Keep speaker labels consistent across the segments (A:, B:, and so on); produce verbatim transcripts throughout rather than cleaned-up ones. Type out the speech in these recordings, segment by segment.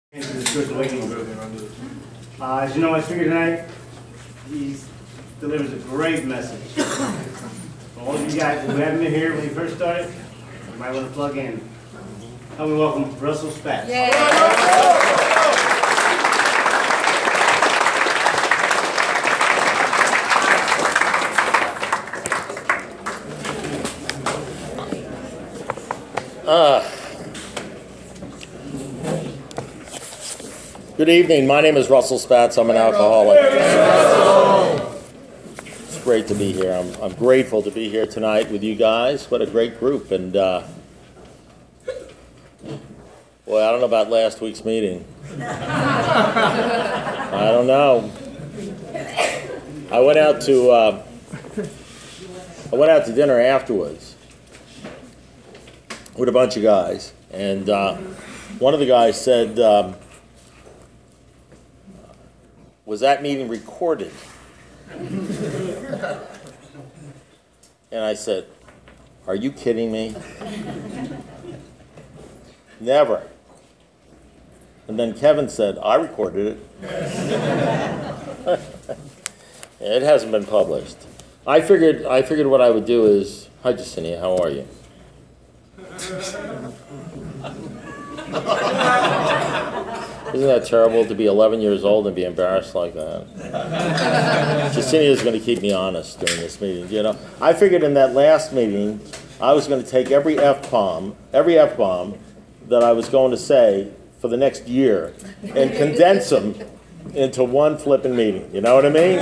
A: Into the Spiritual Awakening group. Uh, as you know, my speaker tonight, he delivers a great message. For all of you guys who haven't been here when he first started, you might want to plug in. Help me welcome Russell Spatz.
B: Uh, good evening. My name is Russell Spatz. I'm an alcoholic. It's great to be here. I'm, I'm grateful to be here tonight with you guys. What a great group. And, uh, boy, I don't know about last week's meeting. I don't know. I went out to, uh, I went out to dinner afterwards with a bunch of guys, and uh, one of the guys said, um, was that meeting recorded? And I said, are you kidding me? Never. And then Kevin said, I recorded it. It hasn't been published. I figured, I figured what I would do is, hi Jacinia, how are you? Isn't that terrible to be eleven years old and be embarrassed like that? Jacinia is going to keep me honest during this meeting. You know, I figured in that last meeting, I was going to take every F-bomb, every F-bomb that I was going to say for the next year and condense them into one flipping meeting. You know what I mean?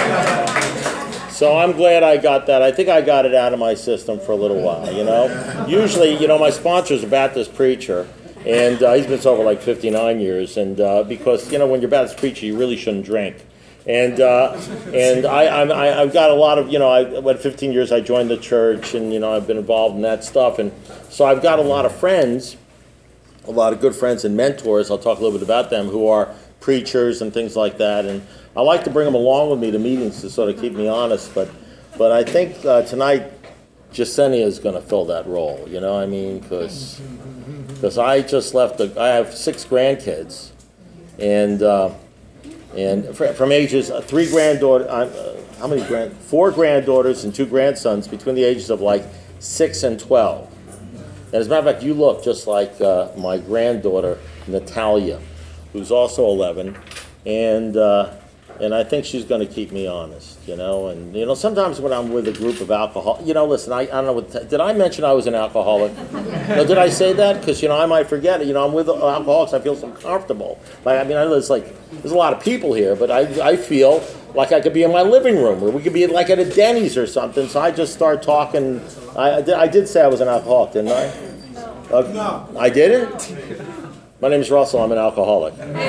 B: So I'm glad I got that. I think I got it out of my system for a little while, you know. Usually, you know, my sponsor's a Baptist preacher, and uh, he's been sober like fifty-nine years, and uh, because, you know, when you're a Baptist preacher, you really shouldn't drink. And uh, and I, I'm, I, I've got a lot of, you know, I went fifteen years, I joined the church, and, you know, I've been involved in that stuff. And so I've got a lot of friends, a lot of good friends and mentors, I'll talk a little bit about them, who are preachers and things like that. And I like to bring them along with me to meetings to sort of keep me honest, but but I think uh, tonight Jacinia is going to fill that role, you know what I mean? Because because I just left, a, I have six grandkids, and uh, and fr from ages, uh, three granddaughters, uh, how many grand, four granddaughters and two grandsons between the ages of like six and twelve. And as a matter of fact, you look just like uh, my granddaughter, Natalia, who's also eleven, and uh, and I think she's going to keep me honest, you know. And you know, sometimes when I'm with a group of alcohol, you know, listen, I, I don't know what, did I mention I was an alcoholic? No, did I say that? Because you know, I might forget it. You know, I'm with alcoholics, I feel so comfortable. Like, I mean, I know it's like there's a lot of people here, but I I feel like I could be in my living room, or we could be like at a Denny's or something. So I just start talking. I I did say I was an alcoholic, didn't I? Uh, no, I didn't. My name is Russell. I'm an alcoholic.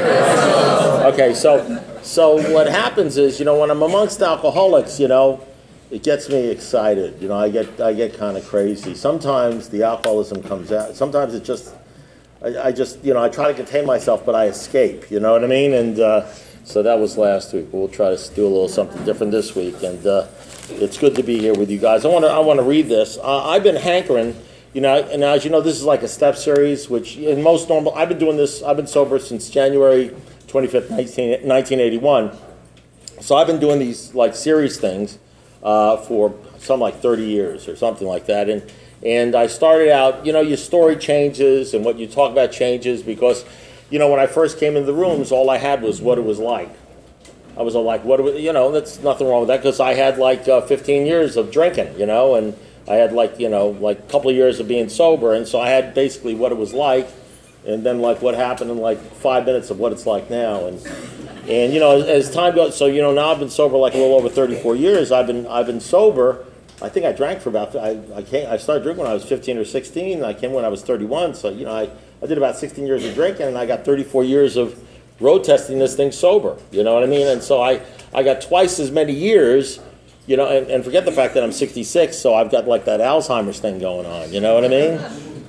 B: Okay, so so what happens is, you know, when I'm amongst alcoholics, you know, it gets me excited. You know, I get I get kind of crazy. Sometimes the alcoholism comes out. Sometimes it just, I, I just, you know, I try to contain myself, but I escape. You know what I mean? And uh, so that was last week. We'll try to do a little something different this week. And uh, it's good to be here with you guys. I want to I want to read this. Uh, I've been hankering. You know, and as you know, this is like a step series, which in most normal, I've been doing this, I've been sober since January twenty-fifth, nineteen eighty-one. So I've been doing these like series things uh, for some like thirty years or something like that. And and I started out, you know, your story changes and what you talk about changes because, you know, when I first came into the rooms, all I had was what it was like. I was all like, what, it was, you know, that's nothing wrong with that because I had like uh, fifteen years of drinking, you know, and I had like, you know, like a couple of years of being sober, and so I had basically what it was like, and then like what happened in like five minutes of what it's like now, and and you know, as, as time goes, so you know, now I've been sober like a little over thirty-four years. I've been I've been sober. I think I drank for about I I came I started drinking when I was fifteen or sixteen. I came when I was thirty-one, so you know, I I did about sixteen years of drinking, and I got thirty-four years of road testing this thing sober. You know what I mean? And so I I got twice as many years. You know, and, and forget the fact that I'm sixty-six, so I've got like that Alzheimer's thing going on. You know what I mean?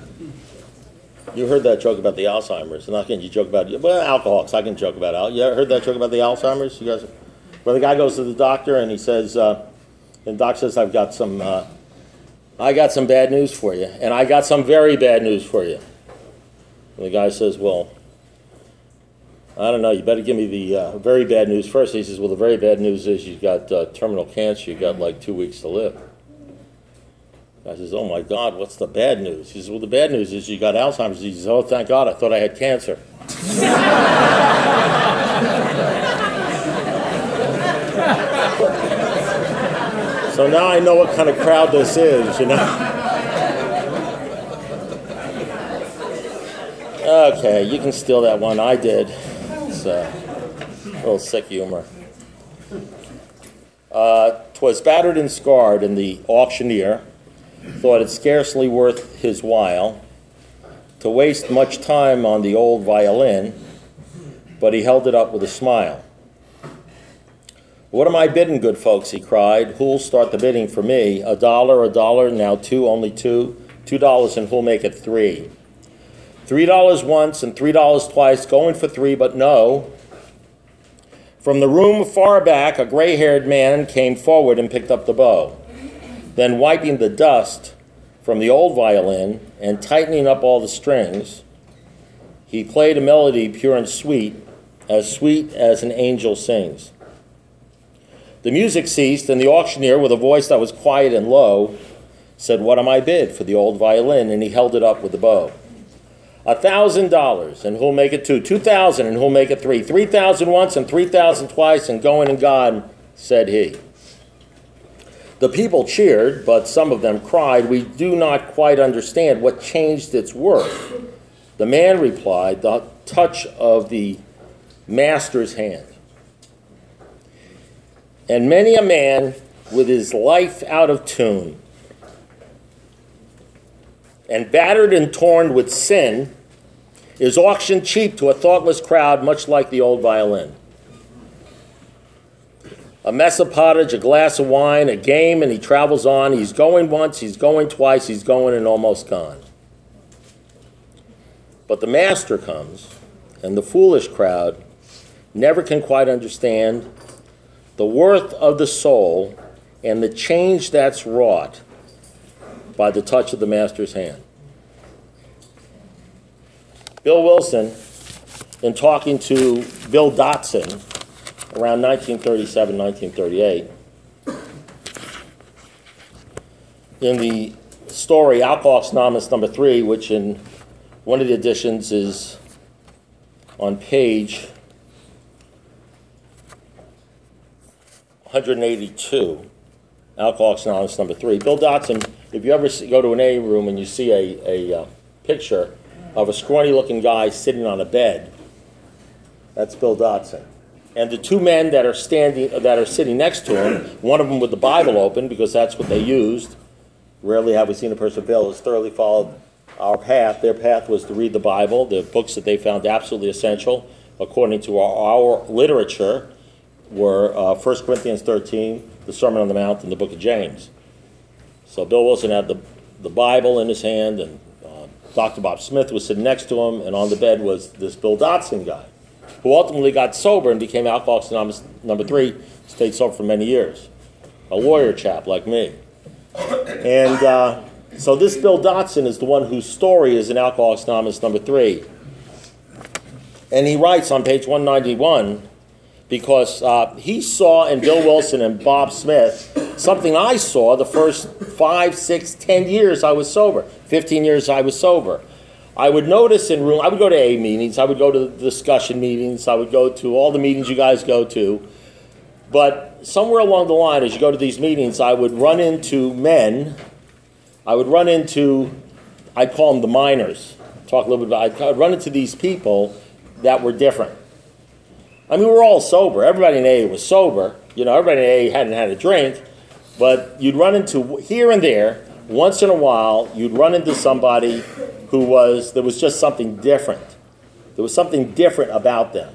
B: You heard that joke about the Alzheimer's. And not can you joke about, well, alcoholics. I can joke about al. You heard that joke about the Alzheimer's? You guys, where the guy goes to the doctor and he says, uh, and the doc says, I've got some, uh, I got some bad news for you, and I got some very bad news for you. And the guy says, well, I don't know, you better give me the uh, very bad news first. He says, well, the very bad news is you've got uh, terminal cancer. You've got like two weeks to live. I says, oh my God, what's the bad news? He says, well, the bad news is you got Alzheimer's. He says, oh, thank God, I thought I had cancer. So now I know what kind of crowd this is, you know? Okay, you can steal that one. I did. It's uh, a little sick humor. Uh, 'twas battered and scarred, and the auctioneer thought it scarcely worth his while to waste much time on the old violin, but he held it up with a smile. What am I bidding, good folks, he cried. Who'll start the bidding for me? A dollar, a dollar, now two, only two. Two dollars, and who'll make it three? Three dollars once and three dollars twice, going for three, but no. From the room far back, a gray-haired man came forward and picked up the bow. Then wiping the dust from the old violin and tightening up all the strings, he played a melody pure and sweet, as sweet as an angel sings. The music ceased, and the auctioneer, with a voice that was quiet and low, said, what am I bid for the old violin? And he held it up with the bow. A thousand dollars, and who'll make it two? Two thousand, and who'll make it three? Three thousand once and three thousand twice, and going and gone, said he. The people cheered, but some of them cried, we do not quite understand what changed its worth. The man replied, the touch of the master's hand. And many a man with his life out of tune and battered and torn with sin is auctioned cheap to a thoughtless crowd, much like the old violin. A mess of pottage, a glass of wine, a game, and he travels on. He's going once, he's going twice, he's going and almost gone. But the master comes, and the foolish crowd never can quite understand the worth of the soul and the change that's wrought by the touch of the master's hand. Bill Wilson, in talking to Bill Dotson around nineteen thirty-seven, nineteen thirty-eight, in the story Alcoholics Anonymous number three, which in one of the editions is on page one eighty-two, Alcoholics Anonymous number three. Bill Dotson, if you ever see, go to an A room and you see a, a uh, picture of a scrawny-looking guy sitting on a bed, that's Bill Dotson. And the two men that are standing, that are sitting next to him, one of them with the Bible open because that's what they used. Rarely have we seen a person fail has thoroughly followed our path. Their path was to read the Bible, the books that they found absolutely essential according to our, our literature were uh, First Corinthians thirteen, the Sermon on the Mount, and the book of James. So Bill Wilson had the, the Bible in his hand, and uh, Doctor Bob Smith was sitting next to him, and on the bed was this Bill Dotson guy, who ultimately got sober and became Alcoholics Anonymous number three, stayed sober for many years. A lawyer chap like me. And uh, so this Bill Dotson is the one whose story is in Alcoholics Anonymous number three. And he writes on page one ninety-one, because uh, he saw in Bill Wilson and Bob Smith something I saw the first five, six, ten years I was sober, fifteen years I was sober. I would notice in room, I would go to A meetings, I would go to discussion meetings, I would go to all the meetings you guys go to, but somewhere along the line, as you go to these meetings, I would run into men, I would run into, I'd call them the minors, talk a little bit about, I'd run into these people that were different. I mean, we were all sober. Everybody in A was sober. You know, everybody in A hadn't had a drink. But you'd run into, here and there, once in a while, you'd run into somebody who was, there was just something different. There was something different about them.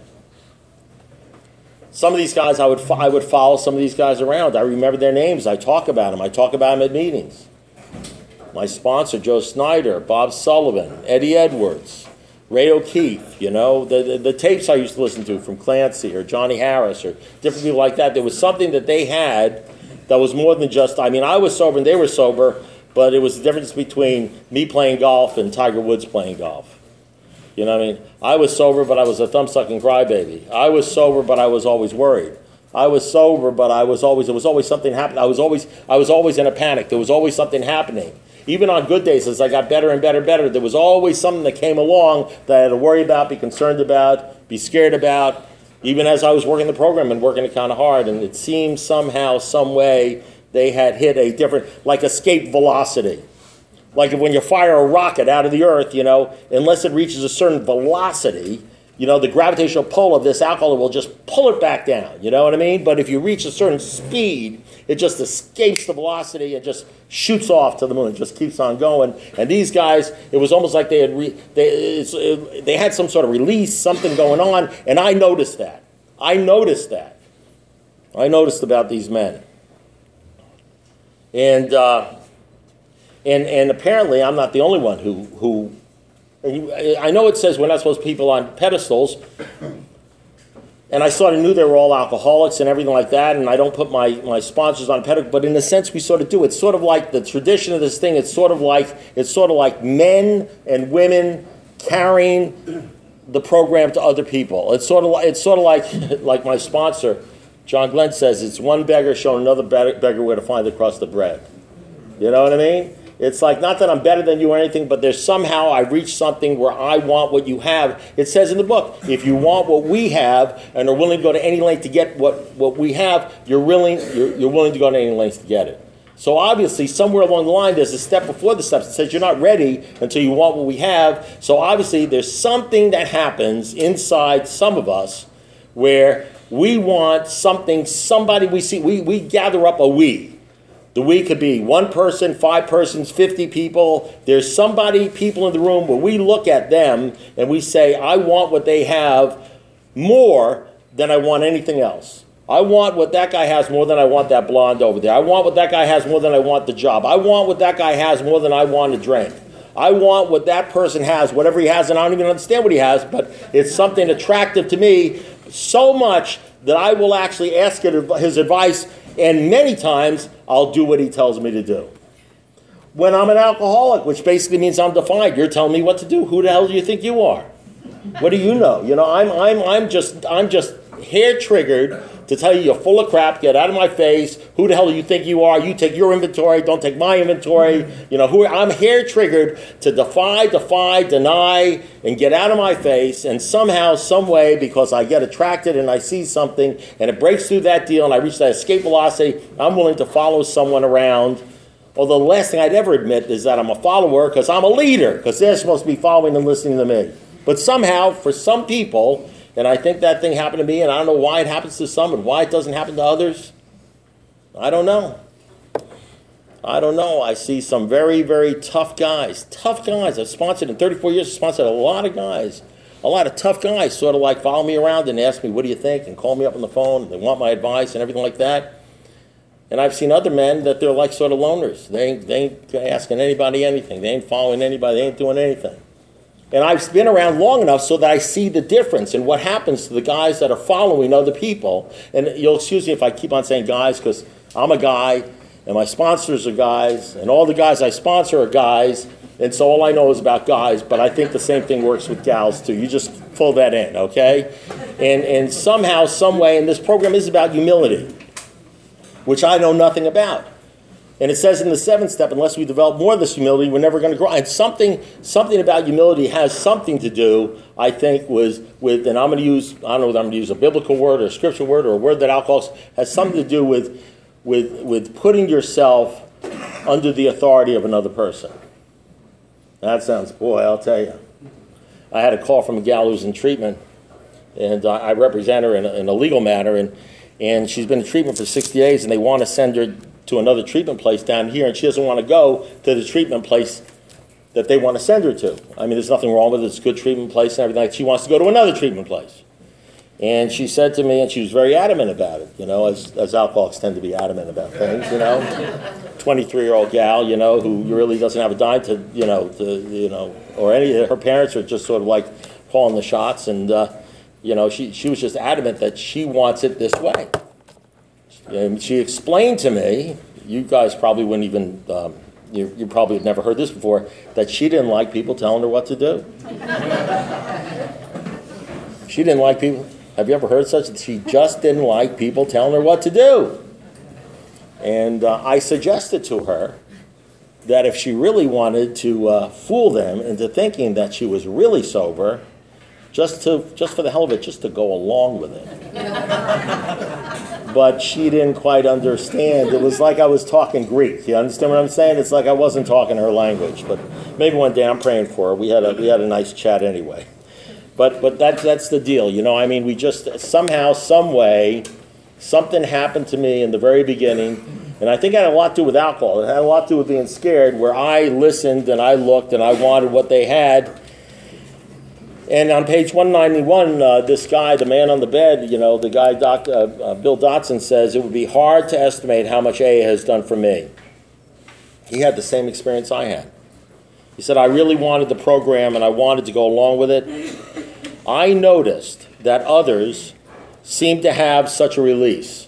B: Some of these guys, I would I would follow some of these guys around. I remember their names. I talk about them. I talk about them at meetings. My sponsor, Joe Snyder, Bob Sullivan, Eddie Edwards, Ray O'Keefe, you know, the, the, the tapes I used to listen to from Clancy or Johnny Harris or different people like that. There was something that they had that was more than just, I mean, I was sober and they were sober, but it was the difference between me playing golf and Tiger Woods playing golf. You know what I mean? I was sober, but I was a thumb-sucking crybaby. I was sober, but I was always worried. I was sober, but I was always, there was always something happening. I was always, I was always in a panic. There was always something happening. Even on good days, as I got better and better and better, there was always something that came along that I had to worry about, be concerned about, be scared about, even as I was working the program and working it kind of hard. And it seemed somehow, some way, they had hit a different, like escape velocity. Like when you fire a rocket out of the earth, you know, unless it reaches a certain velocity, you know, the gravitational pull of this alcohol will just pull it back down, you know what I mean? But if you reach a certain speed, it just escapes the velocity and just shoots off to the moon. It just keeps on going. And these guys, it was almost like they had re- they, it's, it, they had some sort of release, something going on, and I noticed that. I noticed that. I noticed about these men. And uh, and and apparently I'm not the only one who who. I know it says we're not supposed to put people on pedestals, and I sort of knew they were all alcoholics and everything like that, and I don't put my, my sponsors on pedestals, but in a sense we sort of do. It's sort of like the tradition of this thing. It's sort of like it's sort of like men and women carrying the program to other people. It's sort of like, it's sort of like like my sponsor, John Glenn, says, it's one beggar showing another beggar where to find the crust of bread. You know what I mean? It's like, not that I'm better than you or anything, but there's somehow I reached something where I want what you have. It says in the book, if you want what we have and are willing to go to any length to get what, what we have, you're willing, you're, you're willing to go to any length to get it. So obviously, somewhere along the line, there's a step before the steps that says you're not ready until you want what we have. So obviously, there's something that happens inside some of us where we want something, somebody we see, we, we gather up a we. The we could be one person, five persons, fifty people. There's somebody, people in the room where we look at them and we say, I want what they have more than I want anything else. I want what that guy has more than I want that blonde over there. I want what that guy has more than I want the job. I want what that guy has more than I want to drink. I want what that person has, whatever he has, and I don't even understand what he has, but it's something attractive to me so much that I will actually ask his advice, and many times I'll do what he tells me to do. When I'm an alcoholic, which basically means I'm defiant, you're telling me what to do. Who the hell do you think you are? What do you know? You know, I'm I'm I'm just I'm just hair triggered to tell you you're full of crap. Get out of my face. Who the hell do you think you are? You take your inventory. Don't take my inventory. You know, who I'm hair triggered to defy, defy, deny, and get out of my face. And somehow, some way, because I get attracted and I see something and it breaks through that deal and I reach that escape velocity, I'm willing to follow someone around. Although the last thing I'd ever admit is that I'm a follower because I'm a leader, because they're supposed to be following and listening to me. But somehow, for some people, and I think that thing happened to me, and I don't know why it happens to some and why it doesn't happen to others. I don't know. I don't know. I see some very, very tough guys. Tough guys. I've sponsored in thirty-four years, I've sponsored a lot of guys. A lot of tough guys sort of like follow me around and ask me, what do you think? And call me up on the phone. They want my advice and everything like that. And I've seen other men that they're like sort of loners. They ain't, they ain't asking anybody anything. They ain't following anybody. They ain't doing anything. And I've been around long enough so that I see the difference in what happens to the guys that are following other people. And you'll excuse me if I keep on saying guys, because I'm a guy, and my sponsors are guys, and all the guys I sponsor are guys, and so all I know is about guys, but I think the same thing works with gals too. You just pull that in, okay? And, and somehow, some way, and this program is about humility, which I know nothing about. And it says in the seventh step, unless we develop more of this humility, we're never going to grow. And something, something about humility has something to do, I think, with, with and I'm going to use, I don't know whether I'm going to use a biblical word or a scriptural word or a word that alcoholics, has something to do with, with, with putting yourself under the authority of another person. That sounds, boy, I'll tell you. I had a call from a gal who's in treatment, and I, I represent her in a, in a legal matter, and, and she's been in treatment for sixty days, and they want to send her to another treatment place down here, and she doesn't want to go to the treatment place that they want to send her to. I mean, there's nothing wrong with it. It's a good treatment place and everything. She wants to go to another treatment place. And she said to me, and she was very adamant about it, you know, as, as alcoholics tend to be adamant about things, you know. twenty-three-year-old gal, you know, who really doesn't have a dime to, you know, to, you know, or any of her parents are just sort of like calling the shots. And, uh, you know, she, she was just adamant that she wants it this way. And she explained to me, you guys probably wouldn't even, um, you, you probably have never heard this before, that she didn't like people telling her what to do. She didn't like people. Have you ever heard such? She just didn't like people telling her what to do. And uh, I suggested to her that if she really wanted to uh, fool them into thinking that she was really sober, just to just for the hell of it, just to go along with it. But she didn't quite understand. It was like I was talking Greek. You understand what I'm saying? It's like I wasn't talking her language. But maybe one day, I'm praying for her. We had a we had a nice chat anyway. But but that that's the deal. You know, I mean, we just somehow, some way, something happened to me in the very beginning. And I think it had a lot to do with alcohol. It had a lot to do with being scared, where I listened and I looked and I wanted what they had. And on page one ninety-one, uh, this guy, the man on the bed, you know, the guy, Doctor Uh, uh, Bill Dotson, says, it would be hard to estimate how much A A has done for me. He had the same experience I had. He said, I really wanted the program and I wanted to go along with it. I noticed that others seemed to have such a release,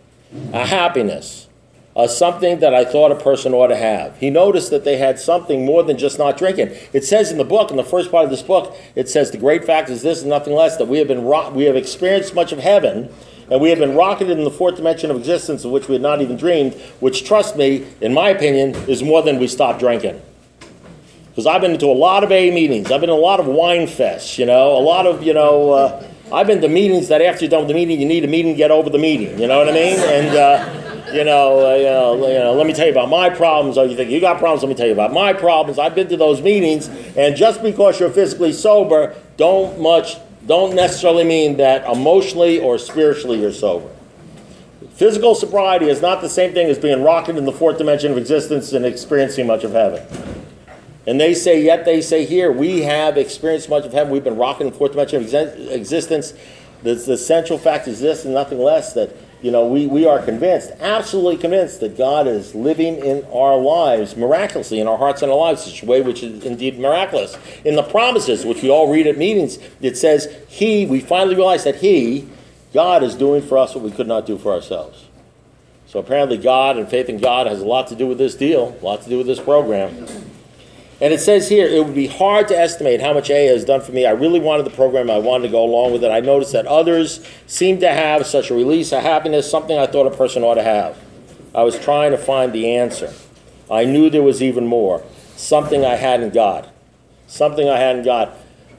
B: a happiness, Uh, something that I thought a person ought to have. He noticed that they had something more than just not drinking. It says in the book, in the first part of this book, it says the great fact is this and nothing less, that we have been ro- we have experienced much of heaven, and we have been rocketed in the fourth dimension of existence of which we had not even dreamed, which, trust me, in my opinion, is more than we stopped drinking. Because I've been to a lot of A A meetings. I've been to a lot of wine fests, you know, a lot of, you know, uh, I've been to meetings that after you're done with the meeting, you need a meeting to get over the meeting, you know what I mean? And, uh, You know, uh, you know, you know, let me tell you about my problems. Oh, you think you got problems? Let me tell you about my problems. I've been to those meetings, and just because you're physically sober, don't much, don't necessarily mean that emotionally or spiritually you're sober. Physical sobriety is not the same thing as being rocketed in the fourth dimension of existence and experiencing much of heaven. And they say, yet they say here, we have experienced much of heaven. We've been rocketed in the fourth dimension of exi- existence. The, the central fact is this and nothing less, that You know, we, we are convinced, absolutely convinced, that God is living in our lives miraculously, in our hearts and our lives, in such a way which is indeed miraculous. In the promises, which we all read at meetings, it says, He, we finally realize that He, God, is doing for us what we could not do for ourselves. So apparently God and faith in God has a lot to do with this deal, a lot to do with this program. And it says here, it would be hard to estimate how much A A has done for me. I really wanted the program. I wanted to go along with it. I noticed that others seemed to have such a release, a happiness, something I thought a person ought to have. I was trying to find the answer. I knew there was even more, something I hadn't got, something I hadn't got.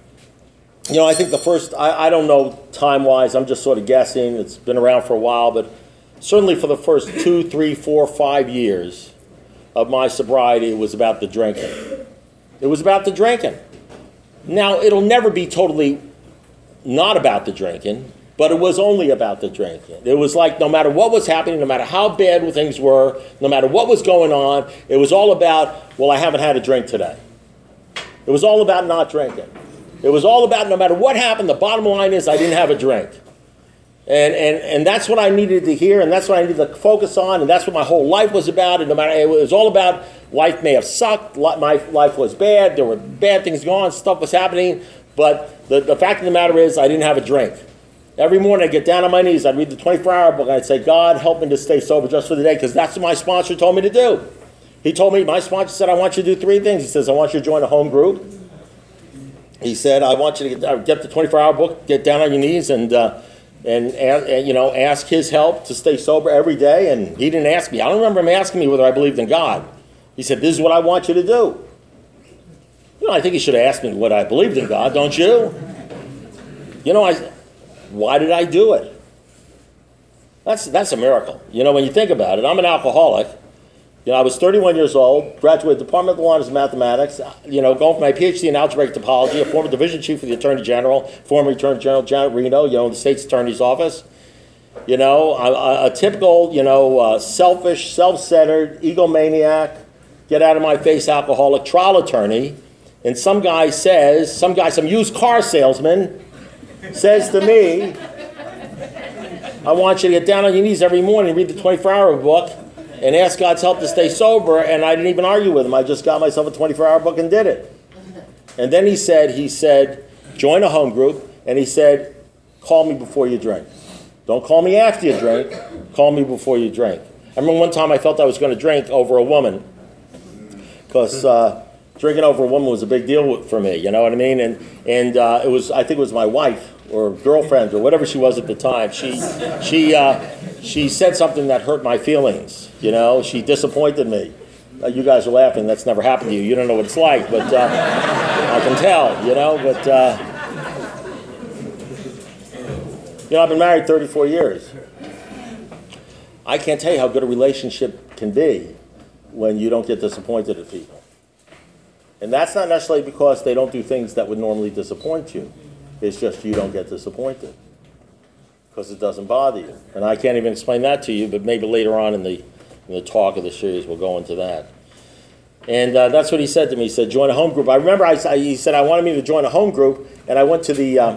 B: You know, I think the first, I, I don't know time-wise, I'm just sort of guessing. It's been around for a while, but certainly for the first two, three, four, five years of my sobriety, it was about the drinking. It was about the drinking. Now, it'll never be totally not about the drinking, but it was only about the drinking. It was like no matter what was happening, no matter how bad things were, no matter what was going on, it was all about, well, I haven't had a drink today. It was all about not drinking. It was all about no matter what happened, the bottom line is I didn't have a drink. And, and and that's what I needed to hear, and that's what I needed to focus on, and that's what my whole life was about. And no matter, it was all about life may have sucked, my life was bad, there were bad things going on, stuff was happening, but the, the fact of the matter is I didn't have a drink. Every morning I'd get down on my knees, I'd read the twenty-four hour book, and I'd say, God, help me to stay sober just for the day, because that's what my sponsor told me to do. He told me, my sponsor said, I want you to do three things. He says, I want you to join a home group. He said, I want you to get, get the twenty-four hour book, get down on your knees, and uh, And, and, you know, ask his help to stay sober every day. And he didn't ask me. I don't remember him asking me whether I believed in God. He said, this is what I want you to do. You know, I think he should have asked me what I believed in God, don't you? You know, I, why did I do it? That's, that's a miracle. You know, when you think about it, I'm an alcoholic. You know, I was thirty-one years old, graduated Department of Honors Mathematics, you know, going for my P H D in algebraic topology, a former division chief for the Attorney General, former Attorney General Janet Reno, you know, in the state's attorney's office. You know, a, a typical, you know, uh, selfish, self-centered, egomaniac, get out of my face alcoholic trial attorney. And some guy says, some guy, some used car salesman says to me, I want you to get down on your knees every morning and read the twenty-four hour book and ask God's help to stay sober, and I didn't even argue with him. I just got myself a twenty-four hour book and did it. And then he said, he said, join a home group, and he said, call me before you drink. Don't call me after you drink, call me before you drink. I remember one time I felt I was going to drink over a woman, because uh, drinking over a woman was a big deal for me, you know what I mean? And and uh, it was, I think it was my wife or girlfriend, or whatever she was at the time, she she uh, she said something that hurt my feelings. You know, she disappointed me. Uh, you guys are laughing. That's never happened to you. You don't know what it's like, but uh, I can tell. You know, but uh, you know, I've been married thirty-four years. I can't tell you how good a relationship can be when you don't get disappointed at people. And that's not necessarily because they don't do things that would normally disappoint you. It's just you don't get disappointed because it doesn't bother you. And I can't even explain that to you, but maybe later on in the, in the talk of the series we'll go into that. And uh, that's what he said to me. He said, join a home group. I remember I, I, he said I wanted me to join a home group, and I went to the uh,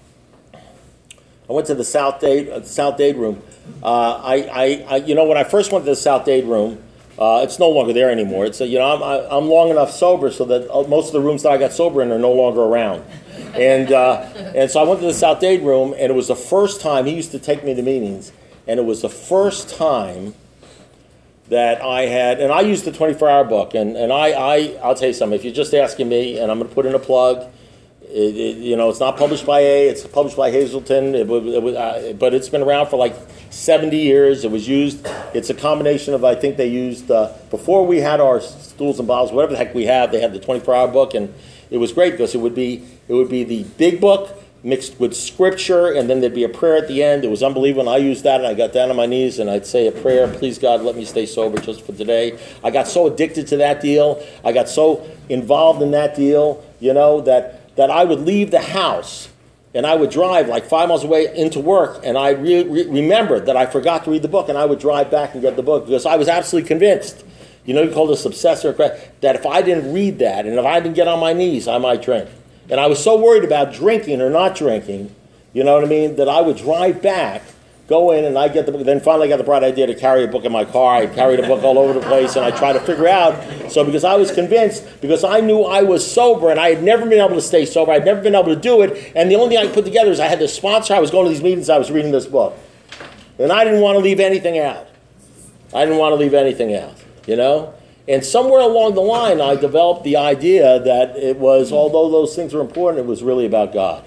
B: I went to the South Dade uh, South Dade room. Uh, I, I, I, you know, when I first went to the South Dade room, uh, it's no longer there anymore. It's a, you know, I'm I, I'm long enough sober so that most of the rooms that I got sober in are no longer around. And uh, and so I went to the South Dade room, and it was the first time he used to take me to meetings, and it was the first time that I had, and I used the twenty-four hour book, and, and I, I, I'll tell you something, if you're just asking me, and I'm going to put in a plug, it, it, you know, it's not published by A, it's published by Hazelton, it, it, uh, but it's been around for like seventy years. It was used, it's a combination of, I think they used, uh, before we had our stools and bottles, whatever the heck we have, they had the twenty-four hour book, and it was great because it would be, it would be the big book mixed with scripture, and then there'd be a prayer at the end. It was unbelievable. And I used that, and I got down on my knees, and I'd say a prayer, please God, let me stay sober just for today. I got so addicted to that deal. I got so involved in that deal, you know, that, that I would leave the house, and I would drive like five miles away into work, and I re- re- remembered that I forgot to read the book, and I would drive back and get the book, because I was absolutely convinced, you know, you call this obsessor, that if I didn't read that, and if I didn't get on my knees, I might drink. And I was so worried about drinking or not drinking, you know what I mean, that I would drive back, go in, and I get the book. Then finally I got the bright idea to carry a book in my car. I carried a book all over the place, and I tried to figure out. So because I was convinced, because I knew I was sober, and I had never been able to stay sober, I'd never been able to do it, and the only thing I could put together is I had this sponsor, I was going to these meetings, I was reading this book. And I didn't want to leave anything out. I didn't want to leave anything out, you know? And somewhere along the line, I developed the idea that it was, although those things were important, it was really about God.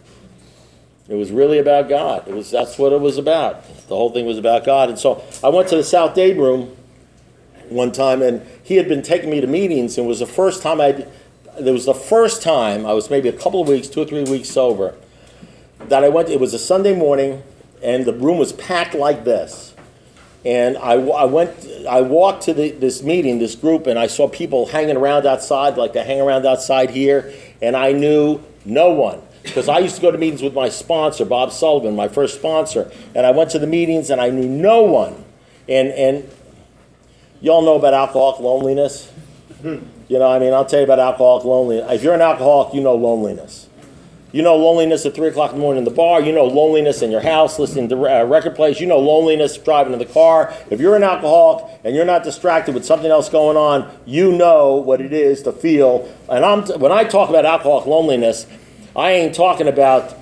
B: It was really about God. It was, that's what it was about. The whole thing was about God. And so I went to the South Dade room one time, and he had been taking me to meetings, and it was the first time I'd, it was the first time, I was maybe a couple of weeks, two or three weeks sober, that I went, it was a Sunday morning, and the room was packed like this. And I, I went, I walked to the, this meeting, this group, and I saw people hanging around outside, like they hang around outside here, and I knew no one. Because I used to go to meetings with my sponsor, Bob Sullivan, my first sponsor, and I went to the meetings, and I knew no one. And and y'all know about alcoholic loneliness? You know, I mean, I'll tell you about alcoholic loneliness. If you're an alcoholic, you know loneliness. You know loneliness at three o'clock in the morning in the bar. You know loneliness in your house listening to a record plays. You know loneliness driving in the car. If you're an alcoholic and you're not distracted with something else going on, you know what it is to feel. And I'm t- when I talk about alcoholic loneliness, I ain't talking about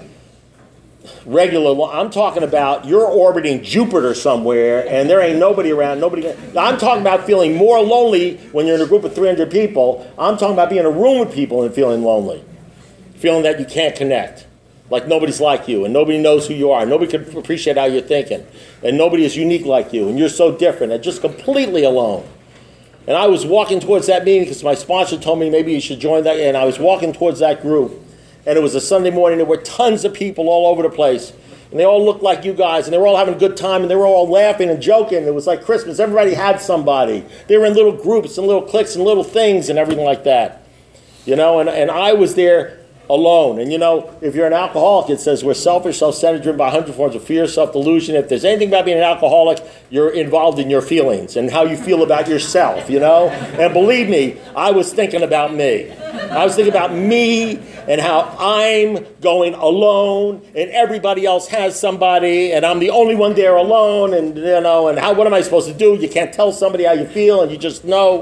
B: regular, lo- I'm talking about you're orbiting Jupiter somewhere and there ain't nobody around, nobody. I'm talking about feeling more lonely when you're in a group of three hundred people. I'm talking about being in a room with people and feeling lonely. Feeling that you can't connect, like nobody's like you, and nobody knows who you are, and nobody can appreciate how you're thinking, and nobody is unique like you, and you're so different, and just completely alone. And I was walking towards that meeting because my sponsor told me maybe you should join that, and I was walking towards that group, and it was a Sunday morning. There were tons of people all over the place, and they all looked like you guys, and they were all having a good time, and they were all laughing and joking. It was like Christmas. Everybody had somebody. They were in little groups and little cliques and little things and everything like that, you know. And and I was there alone. And you know, if you're an alcoholic, it says we're selfish, self-centered, driven by a hundred forms of fear, self-delusion. If there's anything about being an alcoholic, you're involved in your feelings and how you feel about yourself, you know? And believe me, I was thinking about me. I was thinking about me and how I'm going alone and everybody else has somebody and I'm the only one there alone, and you know, and how what am I supposed to do? You can't tell somebody how you feel and you just know.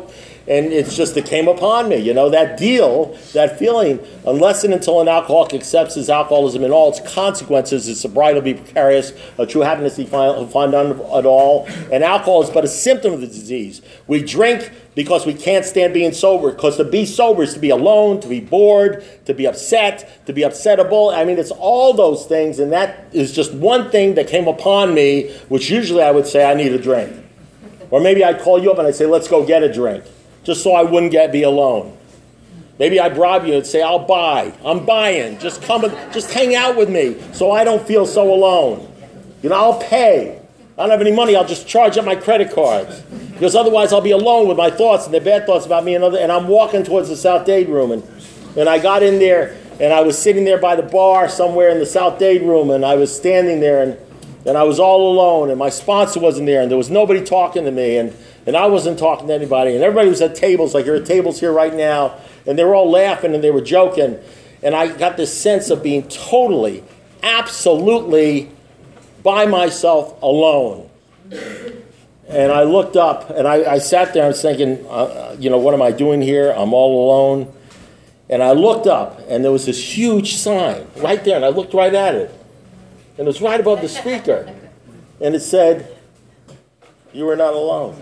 B: and it's just, it came upon me, you know, that deal, that feeling, unless and until an alcoholic accepts his alcoholism and all its consequences, his sobriety will be precarious, a true happiness he find, find none at all, and alcohol is but a symptom of the disease. We drink because we can't stand being sober, because to be sober is to be alone, to be bored, to be upset, to be upsettable. I mean, it's all those things, and that is just one thing that came upon me, which usually I would say I need a drink. Or maybe I'd call you up and I'd say, let's go get a drink, just so I wouldn't get be alone. Maybe I'd bribe you and say, I'll buy. I'm buying. Just come, with, just hang out with me so I don't feel so alone. You know, I'll pay. I don't have any money. I'll just charge up my credit cards. Because otherwise I'll be alone with my thoughts and the bad thoughts about me and other. And I'm walking towards the South Dade room. And, and I got in there and I was sitting there by the bar somewhere in the South Dade room. And I was standing there and, and I was all alone. And my sponsor wasn't there. And there was nobody talking to me. And, and I wasn't talking to anybody. And everybody was at tables, like there are tables here right now. And they were all laughing and they were joking. And I got this sense of being totally, absolutely by myself alone. And I looked up and I, I sat there and I was thinking, uh, you know, what am I doing here? I'm all alone. And I looked up and there was this huge sign right there. And I looked right at it. And it was right above the speaker. And it said, "You are not alone."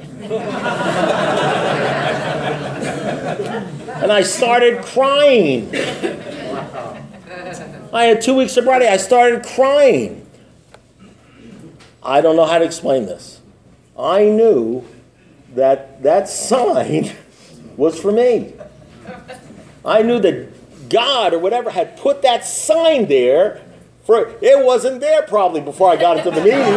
B: And I started crying. I had two weeks sobriety. I started crying. I don't know how to explain this. I knew that that sign was for me. I knew that God or whatever had put that sign there for, it wasn't there probably before I got into the meeting.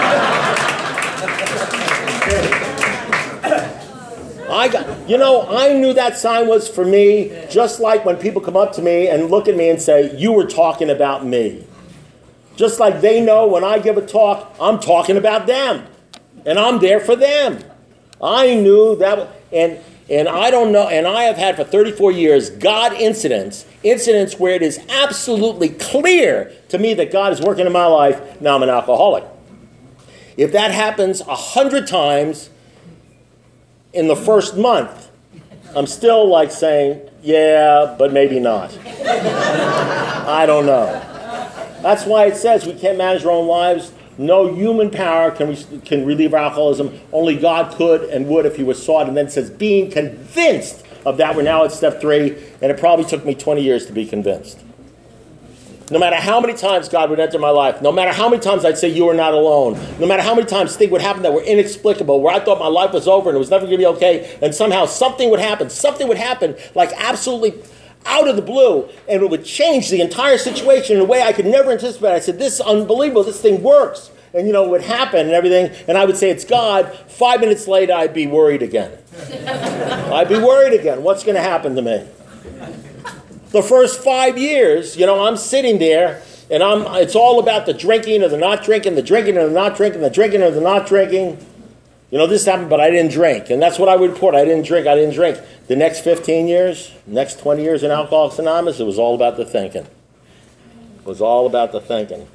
B: I got, you know, I knew that sign was for me, just like when people come up to me and look at me and say, "You were talking about me." Just like they know when I give a talk, I'm talking about them. And I'm there for them. I knew that, and and I don't know, and I have had for thirty-four years God incidents, incidents where it is absolutely clear to me that God is working in my life. Now I'm an alcoholic. If that happens a hundred times in the first month, I'm still like saying, yeah, but maybe not. I don't know. That's why it says we can't manage our own lives. No human power can, re- can relieve our alcoholism. Only God could and would if he was sought. And then it says, being convinced of that. We're now at step three, and it probably took me twenty years to be convinced. No matter how many times God would enter my life, no matter how many times I'd say, "You are not alone," no matter how many times things would happen that were inexplicable, where I thought my life was over and it was never going to be okay, and somehow something would happen, something would happen like absolutely out of the blue, and it would change the entire situation in a way I could never anticipate. I said, "This is unbelievable, this thing works." And, you know, it would happen and everything, and I would say, "It's God." Five minutes later, I'd be worried again. I'd be worried again. What's going to happen to me? The first five years, you know, I'm sitting there, and I'm. It's all about the drinking or the not drinking, the drinking or the not drinking, the drinking or the not drinking. You know, this happened, but I didn't drink. And that's what I would report. I didn't drink, I didn't drink. The next fifteen years, next twenty years in Alcoholics Anonymous, it was all about the thinking. It was all about the thinking.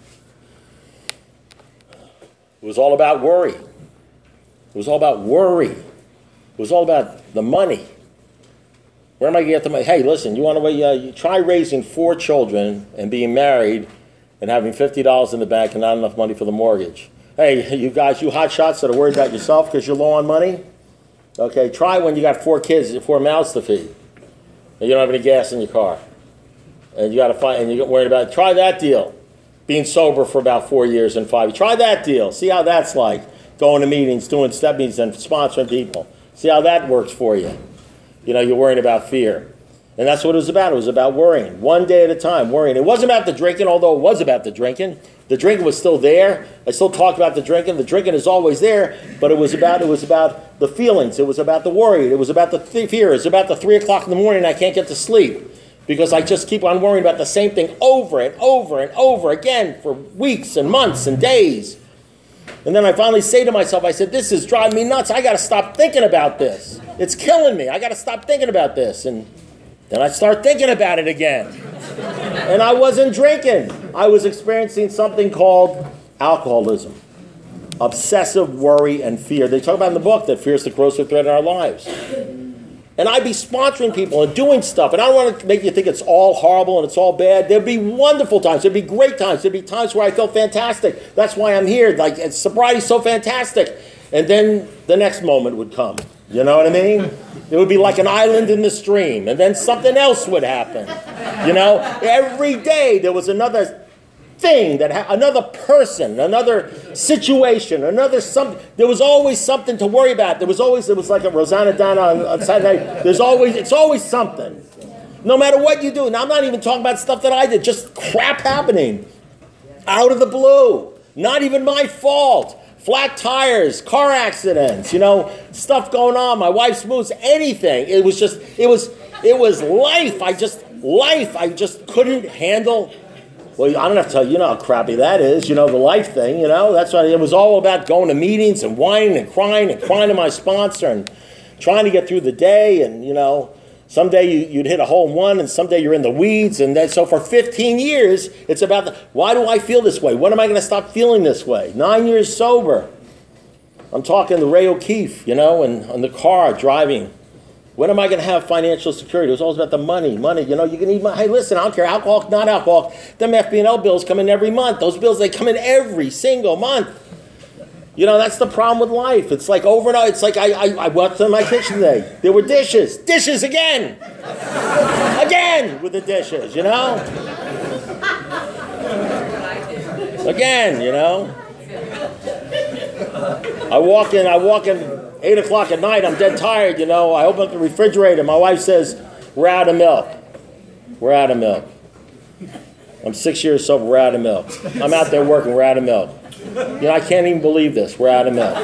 B: It was all about worry. It was all about worry. It was all about the money. Where am I going to get the money? Hey, listen, you want to uh, you try raising four children and being married and having fifty dollars in the bank and not enough money for the mortgage. Hey, you guys, you hot shots that are worried about yourself because you're low on money? Okay, try when you got four kids, four mouths to feed, and you don't have any gas in your car, and you got to find, and you get worried about it. Try that deal. Being sober for about four years and five. Try that deal. See how that's like. Going to meetings, doing step meetings, and sponsoring people. See how that works for you. You know, you're worrying about fear. And that's what it was about. It was about worrying. One day at a time, worrying. It wasn't about the drinking, although it was about the drinking. The drinking was still there. I still talk about the drinking. The drinking is always there, but it was about it was about the feelings. It was about the worry. It was about the th- fear. It was about the three o'clock in the morning I can't get to sleep because I just keep on worrying about the same thing over and over and over again for weeks and months and days. And then I finally say to myself, I said, "This is driving me nuts. I got to stop thinking about this. It's killing me. I got to stop thinking about this." And then I start thinking about it again. And I wasn't drinking. I was experiencing something called alcoholism. Obsessive worry and fear. They talk about in the book that fear is the corrosive thread in our lives. And I'd be sponsoring people and doing stuff. And I don't want to make you think it's all horrible and it's all bad. There'd be wonderful times. There'd be great times. There'd be times where I felt fantastic. That's why I'm here. Like, sobriety's so fantastic. And then the next moment would come. You know what I mean? It would be like an island in the stream. And then something else would happen. You know? Every day there was another thing, that ha- another person, another situation, another something. There was always something to worry about. There was always, it was like a Rosanna Donna on, on Saturday night. There's always, it's always something. No matter what you do. Now, I'm not even talking about stuff that I did, just crap happening out of the blue. Not even my fault. Flat tires, car accidents, you know, stuff going on. My wife's moves, anything. It was just, it was, it was life. I just, life. I just couldn't handle. Well, I don't have to tell you, you know how crappy that is, you know, the life thing, you know. That's why it was all about going to meetings and whining and crying and crying to my sponsor and trying to get through the day. And, you know, someday you, you'd hit a hole in one and someday you're in the weeds. And then, so for fifteen years, it's about, the, why do I feel this way? When am I going to stop feeling this way? Nine years sober. I'm talking to Ray O'Keefe, you know, and on the car driving. When am I going to have financial security? It was always about the money, money. You know, you can eat money. Hey, listen, I don't care, alcohol, not alcohol. Them F B and L bills come in every month. Those bills, they come in every single month. You know, that's the problem with life. It's like over and over. It's like I, I, I went to my kitchen today. There were dishes. Dishes again. Again with the dishes, you know? Again, you know? I walk in, I walk in. Eight o'clock at night, I'm dead tired, you know. I open up the refrigerator. My wife says, we're out of milk. We're out of milk. I'm six years sober, we're out of milk. I'm out there working, we're out of milk. You know, I can't even believe this. We're out of milk.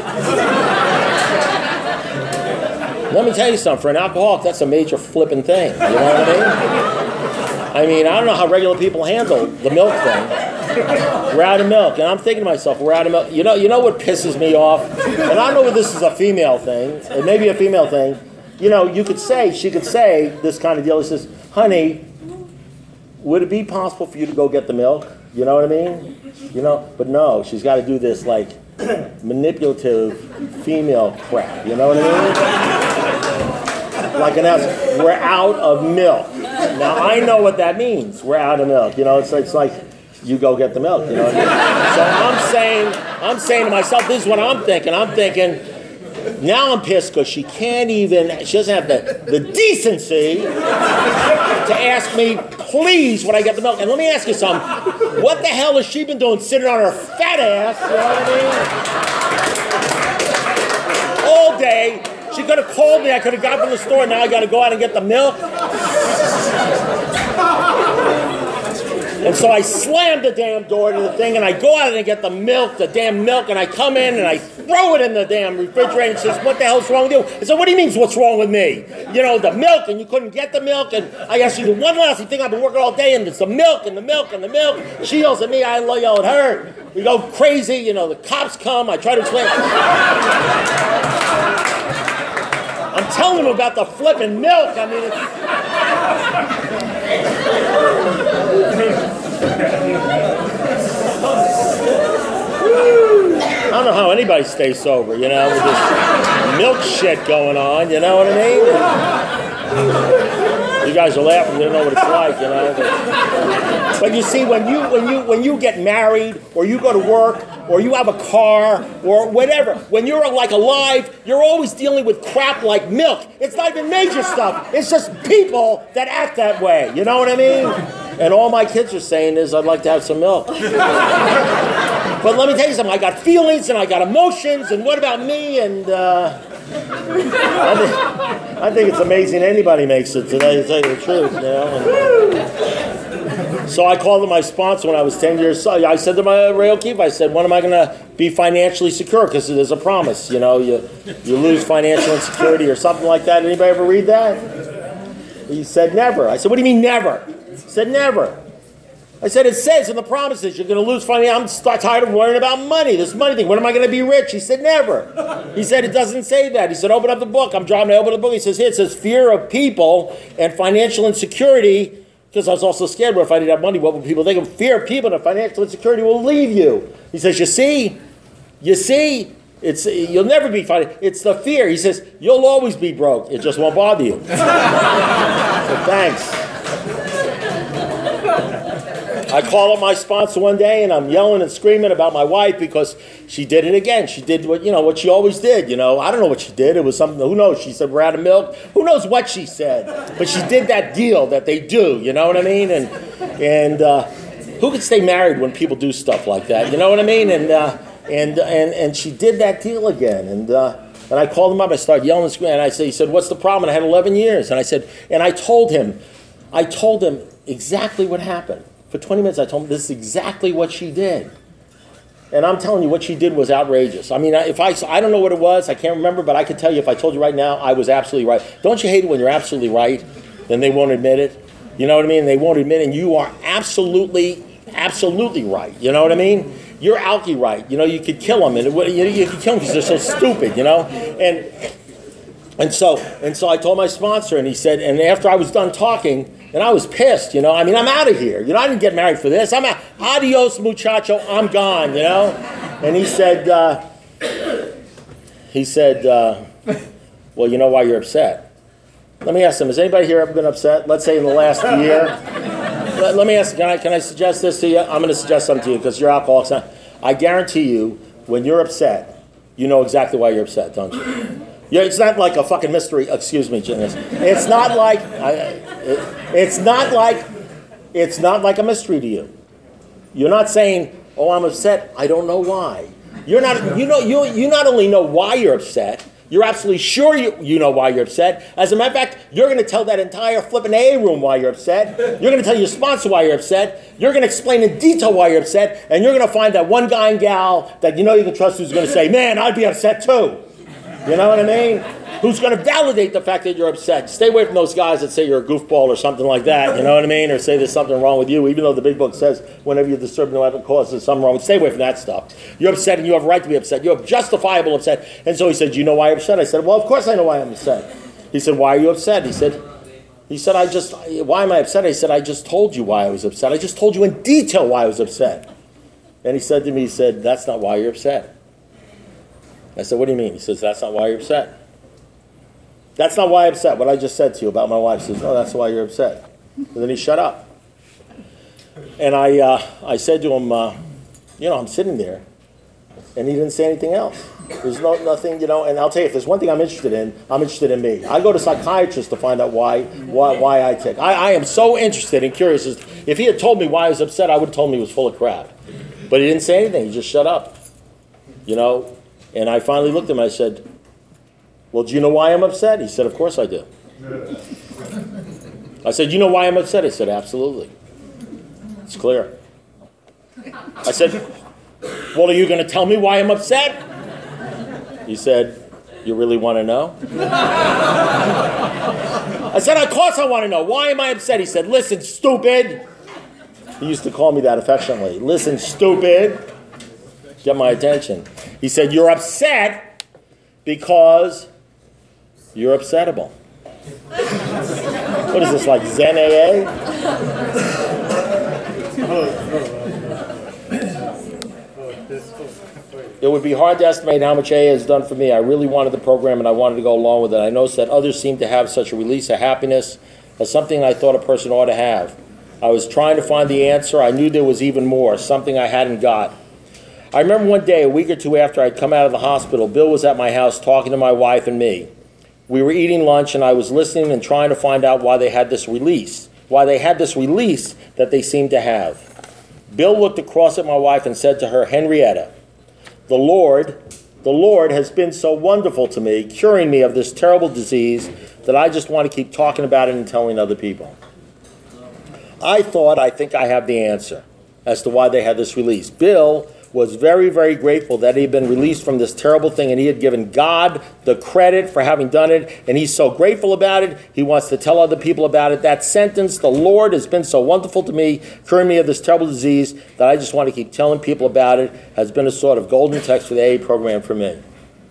B: Let me tell you something. For an alcoholic, that's a major flipping thing. You know what I mean? I mean, I don't know how regular people handle the milk thing. We're out of milk. And I'm thinking to myself, we're out of milk. You know, you know what pisses me off? And I don't know if this is a female thing. It may be a female thing. You know, you could say, she could say this kind of deal. She says, honey, would it be possible for you to go get the milk? You know what I mean? You know, but no, she's got to do this like manipulative female crap. You know what I mean? Like an ass, we're out of milk. Now, I know what that means. We're out of milk. You know, it's, it's like, you go get the milk, you know what I mean? So I'm saying, I'm saying to myself, this is what I'm thinking. I'm thinking, now I'm pissed because she can't even, she doesn't have the, the decency to ask me, please, when I get the milk. And let me ask you something. What the hell has she been doing sitting on her fat ass, you know what I mean? All day. She could have called me, I could have got from the store, now I got to go out and get the milk. And so I slammed the damn door to the thing, and I go out and get the milk, the damn milk, and I come in and I throw it in the damn refrigerator and says, what the hell's wrong with you? I said, what do you mean what's wrong with me? You know, the milk, and you couldn't get the milk, and I asked you the one last thing, I've been working all day, and it's the milk, and the milk, and the milk. She yells at me, I yell at her. We go crazy, you know, the cops come, I try to explain. I'm telling them about the flipping milk, I mean, it's... I don't know how anybody stays sober, you know, with this milk shit going on, you know what I mean? You guys are laughing, you don't know what it's like, you know. But, but you see, when you when you when you get married, or you go to work, or you have a car, or whatever, when you're like alive, you're always dealing with crap like milk. It's not even major stuff. It's just people that act that way. You know what I mean? And all my kids are saying is, I'd like to have some milk. But let me tell you something. I got feelings and I got emotions, and what about me? And uh, I, think, I think it's amazing anybody makes it today, to tell you the truth. You know? And so I called my sponsor when I was ten years old. I said to my Ray O'Keefe, I said, when am I going to be financially secure? Because there's a promise. You know, you, you lose financial insecurity or something like that. Anybody ever read that? He said, never. I said, what do you mean never? He said, never. I said, it says in the promises you're going to lose money. I'm tired of worrying about money, this money thing. When am I going to be rich? He said, never. He said, it doesn't say that. He said, open up the book. I'm driving to open the book. He says, here, it says fear of people and financial insecurity, because I was also scared, what if I didn't have money? What would people think? Fear of people and financial insecurity will leave you. He says, you see, you see, It's you'll never be funny. It's the fear. He says you'll always be broke. It just won't bother you. So thanks. I call up my sponsor one day and I'm yelling and screaming about my wife because she did it again. She did what you know what she always did. You know I don't know what she did. It was something. Who knows? She said we're out of milk. Who knows what she said? But she did that deal that they do. You know what I mean? And and uh, who could stay married when people do stuff like that? You know what I mean? And uh, and and and she did that deal again. And uh, and I called him up. I started yelling and screaming. And I said, he said, "What's the problem?" And I had eleven years. And I said, and I told him, I told him exactly what happened. For twenty minutes, I told him this is exactly what she did. And I'm telling you, what she did was outrageous. I mean, if I, I don't know what it was, I can't remember, but I could tell you if I told you right now, I was absolutely right. Don't you hate it when you're absolutely right, and they won't admit it? You know what I mean? They won't admit it, and you are absolutely, absolutely right. You know what I mean? You're alky right. You know, you could kill them, and it, you, you could kill them because they're so stupid, you know? And and so and so I told my sponsor, and he said, and after I was done talking, and I was pissed, you know. I mean, I'm out of here. You know, I didn't get married for this. I'm out. Adios, muchacho. I'm gone, you know. And he said, uh, he said, uh, well, you know why you're upset? Let me ask him, has anybody here ever been upset? Let's say in the last year. Let, let me ask, can I, can I suggest this to you? I'm going to suggest something to you because you're alcoholics. I guarantee you, when you're upset, you know exactly why you're upset, don't you? Yeah, it's not like a fucking mystery. Excuse me, Janice. It's not like I, it, it's not like it's not like a mystery to you. You're not saying, "Oh, I'm upset. I don't know why." You're not. You know. You you not only know why you're upset. You're absolutely sure you you know why you're upset. As a matter of fact, you're going to tell that entire flipping A room why you're upset. You're going to tell your sponsor why you're upset. You're going to explain in detail why you're upset, and you're going to find that one guy and gal that you know you can trust who's going to say, "Man, I'd be upset too." You know what I mean? Who's going to validate the fact that you're upset? Stay away from those guys that say you're a goofball or something like that. You know what I mean? Or say there's something wrong with you, even though the big book says whenever you disturb no other cause, there's something wrong with you. Stay away from that stuff. You're upset and you have a right to be upset. You have justifiable upset. And so he said, "Do you know why I'm upset?" I said, "Well, of course I know why I'm upset." He said, "Why are you upset?" He said, he said, I just, why am I upset? I said, "I just told you why I was upset. I just told you in detail why I was upset." And he said to me, he said, "That's not why you're upset." I said, "What do you mean?" He says, "That's not why you're upset." "That's not why I'm upset, what I just said to you about my wife." He says, "Oh, that's why you're upset." And then he shut up. And I uh, I said to him, uh, you know, I'm sitting there, and he didn't say anything else. There's no nothing, you know, and I'll tell you, if there's one thing I'm interested in, I'm interested in me. I go to psychiatrists to find out why why, why I take. I, I am so interested and curious. If he had told me why I was upset, I would have told him he was full of crap. But he didn't say anything. He just shut up, you know. And I finally looked at him and I said, "Well, do you know why I'm upset?" He said, "Of course I do." I said, "You know why I'm upset?" He said, "Absolutely. It's clear." I said, "Well, are you going to tell me why I'm upset?" He said, "You really want to know?" I said, "Of course I want to know. Why am I upset?" He said, "Listen, stupid." He used to call me that affectionately. "Listen, stupid." Get my attention. He said, "You're upset because you're upsettable." What is this, like Zen A A? It would be hard to estimate how much A A has done for me. I really wanted the program and I wanted to go along with it. I noticed that others seem to have such a release of happiness as something I thought a person ought to have. I was trying to find the answer. I knew there was even more, something I hadn't got. I remember one day, a week or two after I'd come out of the hospital, Bill was at my house talking to my wife and me. We were eating lunch and I was listening and trying to find out why they had this release, why they had this release that they seemed to have. Bill looked across at my wife and said to her, "Henrietta, the Lord, the Lord has been so wonderful to me, curing me of this terrible disease that I just want to keep talking about it and telling other people." I thought, I think I have the answer as to why they had this release. Bill was very, very grateful that he had been released from this terrible thing and he had given God the credit for having done it, and he's so grateful about it, he wants to tell other people about it. That sentence, "The Lord has been so wonderful to me, curing me of this terrible disease that I just want to keep telling people about it," has been a sort of golden text for the A A program for me.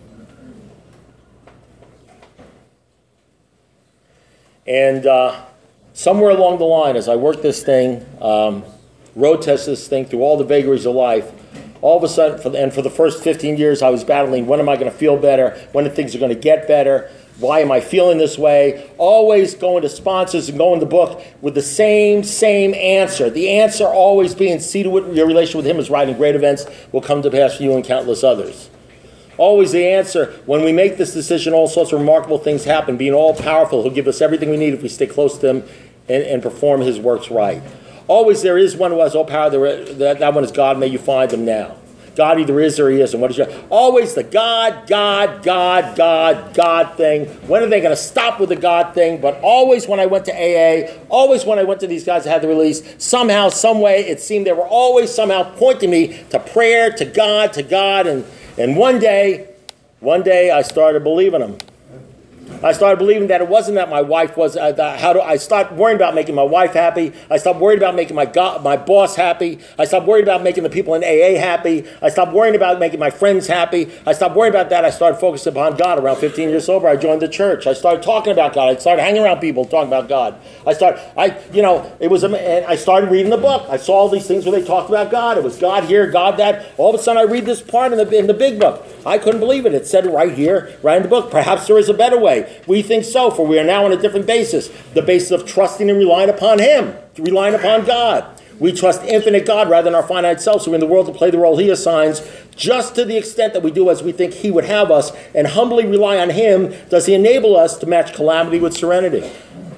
B: And uh, somewhere along the line, as I worked this thing, um, road test this thing through all the vagaries of life, All of a sudden, for the, and for the first fifteen years, I was battling, when am I going to feel better? When are things are going to get better? Why am I feeling this way? Always going to sponsors and going to the book with the same, same answer. The answer always being, see to it your relation with him is right, and great events will come to pass for you and countless others. Always the answer, when we make this decision, all sorts of remarkable things happen. Being all-powerful, he'll give us everything we need if we stay close to him and, and perform his works right. Always there is one who has all power. That, that one is God. May you find him now. God either is or he isn't. What is your, always the God, God, God, God, God thing. When are they going to stop with the God thing? But always when I went to A A, always when I went to these guys that had the release, somehow, some way, it seemed they were always somehow pointing me to prayer, to God, to God. And, and one day, one day I started believing them. I started believing that it wasn't that my wife was, uh, the, how do I stopped worrying about making my wife happy. I stopped worried about making my go- my boss happy. I stopped worried about making the people in A A happy. I stopped worrying about making my friends happy. I stopped worrying about that. I started focusing upon God. Around fifteen years sober, I joined the church. I started talking about God. I started hanging around people talking about God. I started, I, you know, it was, and I started reading the book. I saw all these things where they talked about God. It was God here, God that. All of a sudden I read this part in the, in the big book. I couldn't believe it. It said it right here, right in the book. Perhaps there is a better way. We think so, for we are now on a different basis. The basis of trusting and relying upon him, relying upon God. We trust infinite God rather than our finite self, so we're in the world to play the role he assigns, just to the extent that we do as we think he would have us, and humbly rely on him, does he enable us to match calamity with serenity.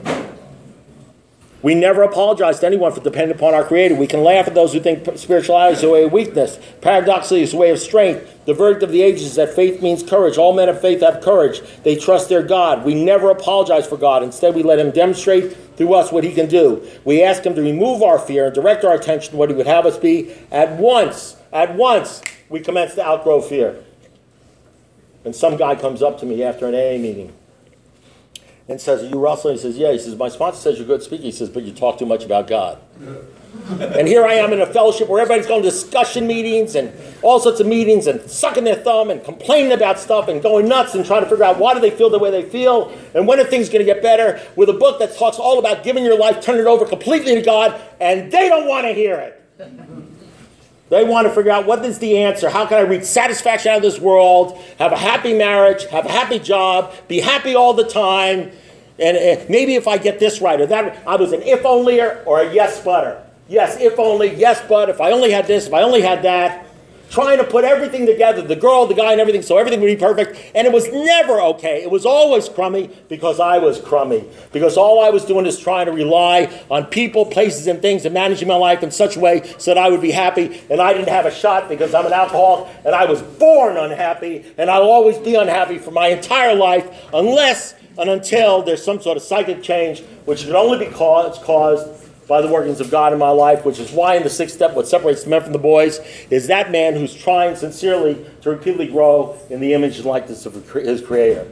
B: We never apologize to anyone for depending upon our Creator. We can laugh at those who think spirituality is a way of weakness. Paradoxically, it's a way of strength. The verdict of the ages is that faith means courage. All men of faith have courage. They trust their God. We never apologize for God. Instead, we let him demonstrate through us what he can do. We ask him to remove our fear and direct our attention to what he would have us be. At once, at once, we commence to outgrow fear. And some guy comes up to me after an A A meeting and says, are you Russell? He says, yeah. He says, my sponsor says you're good speaker. He says, but you talk too much about God. And here I am in a fellowship where everybody's going to discussion meetings and all sorts of meetings and sucking their thumb and complaining about stuff and going nuts and trying to figure out why do they feel the way they feel and when are things going to get better, with a book that talks all about giving your life, turning it over completely to God, and they don't want to hear it. They want to figure out what is the answer. How can I reach satisfaction out of this world, have a happy marriage, have a happy job, be happy all the time, and uh, maybe if I get this right or that. I was an if only or a yes butter. Yes, if only, yes, but if I only had this, if I only had that. Trying to put everything together, the girl, the guy, and everything, so everything would be perfect. And it was never okay. It was always crummy because I was crummy. Because all I was doing is trying to rely on people, places, and things and managing my life in such a way so that I would be happy. And I didn't have a shot because I'm an alcoholic and I was born unhappy. And I'll always be unhappy for my entire life unless and until there's some sort of psychic change, which can only be caused, caused by the workings of God in my life, which is why in the sixth step, what separates the men from the boys is that man who's trying sincerely to repeatedly grow in the image and likeness of his Creator.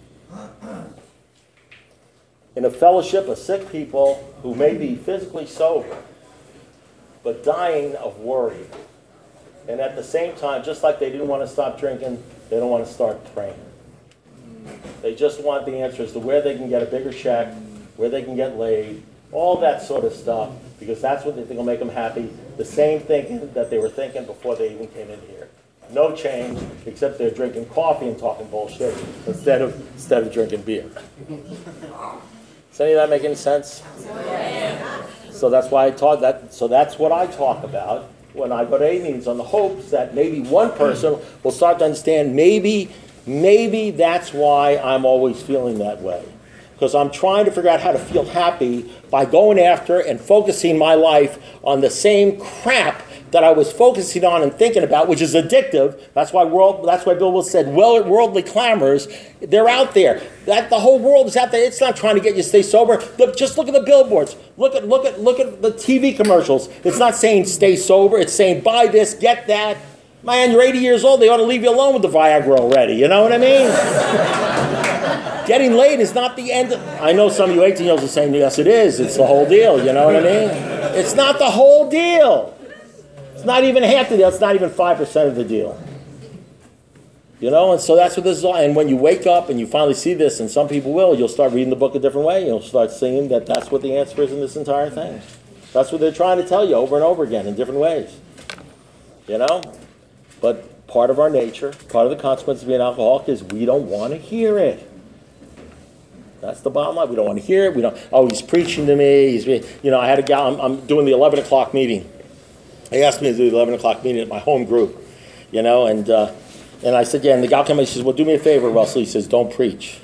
B: In a fellowship of sick people who may be physically sober, but dying of worry. And at the same time, just like they didn't want to stop drinking, they don't want to start praying. They just want the answer as to where they can get a bigger check, where they can get laid, all that sort of stuff, because that's what they think will make them happy. The same thing that they were thinking before they even came in here. No change, except they're drinking coffee and talking bullshit instead of instead of drinking beer. Does any of that make any sense? So that's why I talk that. So that's what I talk about when I go to A meetings, on the hopes that maybe one person will start to understand. Maybe, maybe that's why I'm always feeling that way. Because I'm trying to figure out how to feel happy by going after and focusing my life on the same crap that I was focusing on and thinking about, which is addictive. That's why world. That's why Bill Wilson said, well, worldly clamors, they're out there. That the whole world is out there. It's not trying to get you to stay sober. Look, just look at the billboards. Look at look at look at the T V commercials. It's not saying stay sober. It's saying buy this, get that. Man, you're eighty years old. They ought to leave you alone with the Viagra already. You know what I mean? Getting laid is not the end. Of, I know some of you eighteen-year-olds are saying, yes, it is. It's the whole deal. You know what I mean? It's not the whole deal. It's not even half the deal. It's not even five percent of the deal. You know, and so that's what this is all. And when you wake up and you finally see this, and some people will, you'll start reading the book a different way. You'll start seeing that that's what the answer is in this entire thing. That's what they're trying to tell you over and over again in different ways. You know? But part of our nature, part of the consequence of being an alcoholic is we don't want to hear it. That's the bottom line. We don't want to hear it. We don't, oh, he's preaching to me. He's, you know, I had a gal, I'm, I'm doing the eleven o'clock meeting. He asked me to do the eleven o'clock meeting at my home group, you know, and uh, and I said, yeah, and the gal came and he says, well, do me a favor, Russell. He says, don't preach.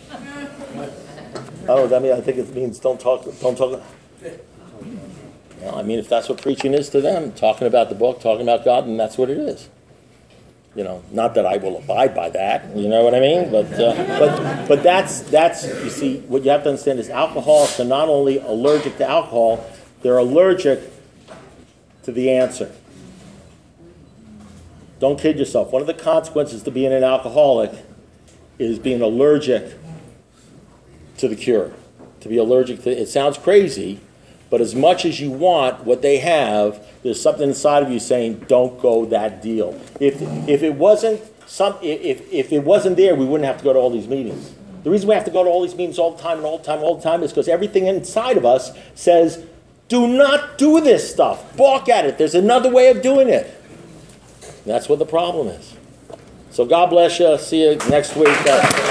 B: Oh, that means, I think it means don't talk, don't talk. Well, I mean, if that's what preaching is to them, talking about the book, talking about God, then that's what it is. You know, not that I will abide by that, you know what I mean? But uh, but but that's that's you see, what you have to understand is alcoholics are not only allergic to alcohol, they're allergic to the answer. Don't kid yourself. One of the consequences to being an alcoholic is being allergic to the cure. To be allergic to it sounds crazy, but as much as you want what they have, there's something inside of you saying, don't go that deal. If if it wasn't some if if it wasn't there, we wouldn't have to go to all these meetings. The reason we have to go to all these meetings all the time and all the time, all the time is because everything inside of us says, do not do this stuff. Balk at it. There's another way of doing it. And that's what the problem is. So God bless you. See you next week.